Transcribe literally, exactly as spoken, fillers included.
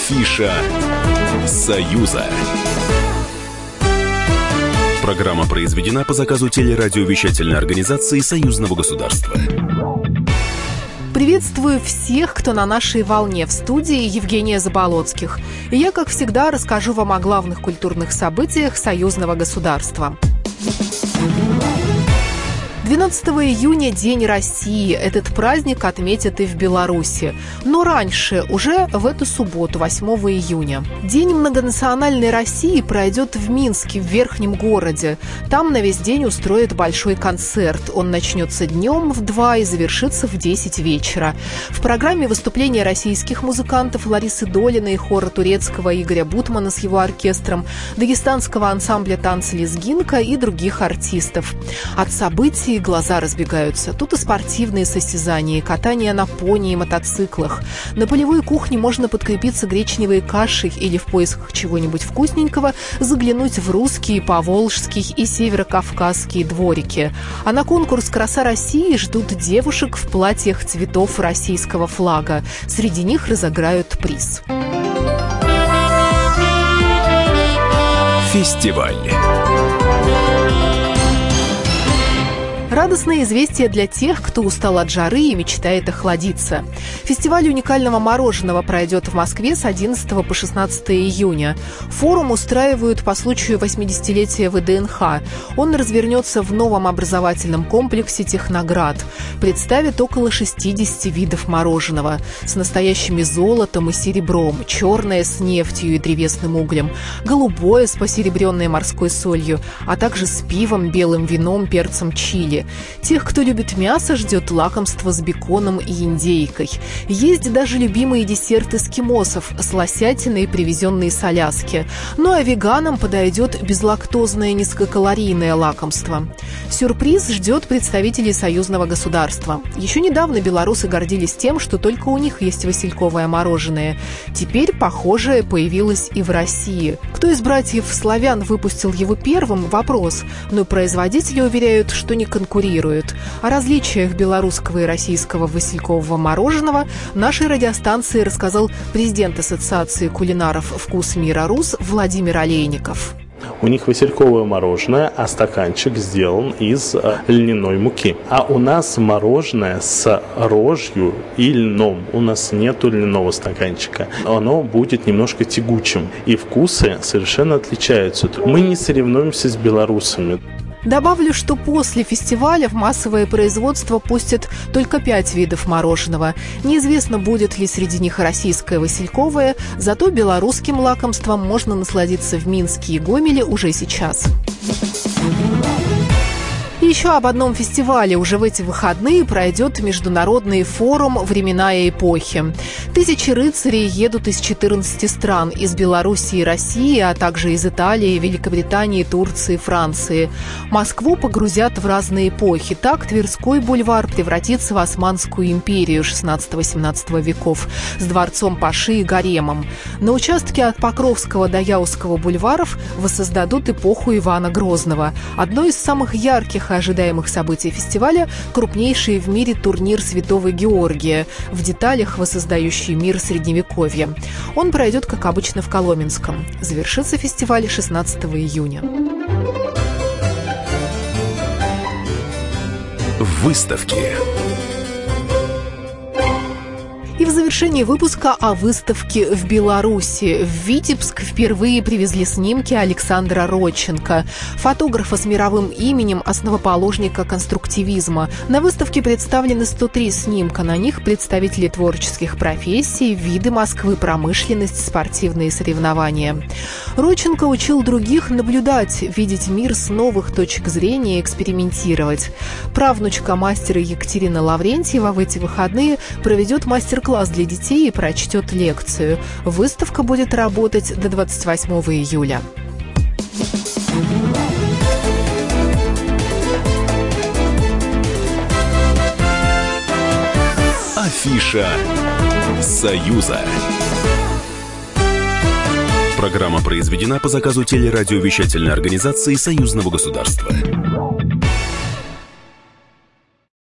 Афиша «Союза». Программа произведена по заказу телерадиовещательной организации Союзного государства. Приветствую всех, кто на нашей волне. В студии Евгения Заболоцких. И я, как всегда, расскажу вам о главных культурных событиях Союзного государства. двенадцатого июня – День России. Этот праздник отметят и в Беларуси. Но раньше, уже в эту субботу, восьмого июня. День многонациональной России пройдет в Минске, в Верхнем городе. Там на весь день устроят большой концерт. Он начнется днем в два и завершится в десять вечера. В программе выступления российских музыкантов Ларисы Долиной, хора турецкого Игоря Бутмана с его оркестром, дагестанского ансамбля танца «Лезгинка» и других артистов. От событий глаза разбегаются. Тут и спортивные состязания, и катание на пони и мотоциклах. На полевой кухне можно подкрепиться гречневой кашей или в поисках чего-нибудь вкусненького заглянуть в русские, поволжские и северокавказские дворики. А на конкурс «Краса России» ждут девушек в платьях цветов российского флага. Среди них разыграют приз. Фестиваль. Радостное известие для тех, кто устал от жары и мечтает охладиться. Фестиваль уникального мороженого пройдет в Москве с одиннадцатого по шестнадцатое июня. Форум устраивают по случаю восьмидесятилетия вэ дэ эн ха. Он развернется в новом образовательном комплексе «Техноград». Представит около шестидесяти видов мороженого. С настоящими золотом и серебром, черное с нефтью и древесным углем, голубое с посеребренной морской солью, а также с пивом, белым вином, перцем чили. Тех, кто любит мясо, ждет лакомство с беконом и индейкой. Есть даже любимые десерты эскимосов с лосятиной, привезенные с Аляски. Ну а веганам подойдет безлактозное низкокалорийное лакомство. Сюрприз ждет представителей союзного государства. Еще недавно белорусы гордились тем, что только у них есть васильковое мороженое. Теперь похожее появилось и в России. Кто из братьев-славян выпустил его первым – вопрос. Но производители уверяют, что не конкурируют. О различиях белорусского и российского василькового мороженого нашей радиостанции рассказал президент Ассоциации кулинаров «Вкус мира РУС» Владимир Олейников. У них васильковое мороженое, а стаканчик сделан из льняной муки. А у нас мороженое с рожью и льном. У нас нету льняного стаканчика. Оно будет немножко тягучим. И вкусы совершенно отличаются. Мы не соревнуемся с белорусами. Добавлю, что после фестиваля в массовое производство пустят только пять видов мороженого. Неизвестно, будет ли среди них российское васильковое, зато белорусским лакомством можно насладиться в Минске и Гомеле уже сейчас. И еще об одном фестивале. Уже в эти выходные пройдет международный форум «Времена и эпохи». Тысячи рыцарей едут из четырнадцати стран, из Белоруссии и России, а также из Италии, Великобритании, Турции, Франции. Москву погрузят в разные эпохи. Так Тверской бульвар превратится в Османскую империю шестнадцатого-семнадцатого веков с дворцом Паши и гаремом. На участке от Покровского до Яузского бульваров воссоздадут эпоху Ивана Грозного. Одно из самых ярких и ожидаемых событий фестиваля – крупнейший в мире турнир Святого Георгия, в деталях воссоздающий мир Средневековья. Он пройдет, как обычно, в Коломенском. Завершится фестиваль шестнадцатого июня. Выставки. И в завершении выпуска о выставке в Беларуси. В Витебск впервые привезли снимки Александра Родченко, фотографа с мировым именем, основоположника конструктивизма. На выставке представлены сто три снимка. На них представители творческих профессий, виды Москвы, промышленность, спортивные соревнования. Родченко учил других наблюдать, видеть мир с новых точек зрения и экспериментировать. Правнучка мастера Екатерина Лаврентьева в эти выходные проведет мастер-класс для детей и прочтет лекцию. Выставка будет работать до двадцать восьмого июля. Афиша «Союза». Программа произведена по заказу телерадиовещательной организации Союзного государства.